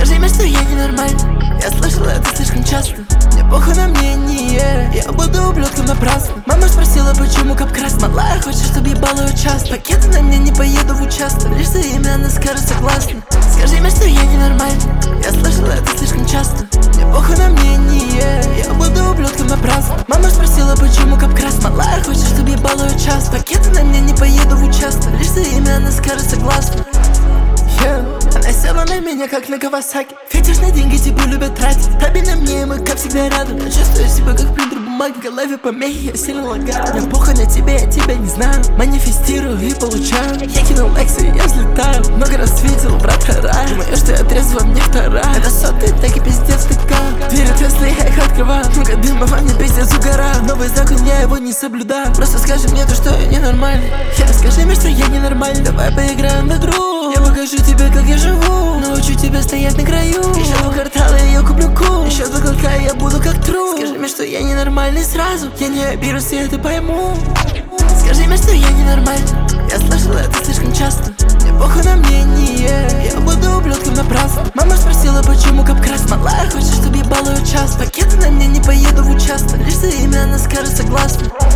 Скажи мне, что я ненормальный. Я слышала это слишком часто. Мне похуй на мнение, я буду ублюдком напрасно. Мама спросила, почему капкрас. Малая хочет, чтобы ебала ее часто. Пакеты на мне, не поеду в участок. Лишь за имя она скажет согласна. Скажи мне, что я ненормальный. Я слышала это слишком часто. Мне похуй на мнение, я буду ублюдком напрасно. Мама спросила, почему капкрас. Малая хочет, чтобы ебала ее часто. Пакеты на мне, не поеду в участок. Лишь за имя она скажет согласна. Она села на меня, как на Кавасаки. Фетиш на деньги, типа любят тратить. Табель на мне, мы как всегда рядом. Я чувствую себя, как принтер бумаги. В голове помехи, я сильно лагаю. Мне похуй на тебя, я тебя не знаю. Манифестирую и получаю. Я кинул лекции, я взлетаю. Много раз видел, брат, рай. Думаю, что я трезво, мне вторая. Это сотый, так и пиздец такая. Двери Теслы, я их открываю. Много дыма во мне, пиздец угораю. Новый закон, я его не соблюдаю. Просто скажи мне то, что я ненормальный. Скажи мне, что я ненормальный. Давай поиграем в игру. Я покажу тебе, как я живу. Научу тебя стоять на краю. Еще два квартала, я куплю кул. Еще два глотка, я буду как тру. Скажи мне, что я ненормальный сразу. Я не обирусь, я это пойму. Скажи мне, что я ненормальный. Я слышала это слишком часто. Мне похуй на мнение, я буду ублюдком напрасно. Мама спросила, почему капкрас. Малая хочет, чтобы ебала ее часто. Пакеты на мне, не поеду в участок. Лишь за имя она скажет согласна.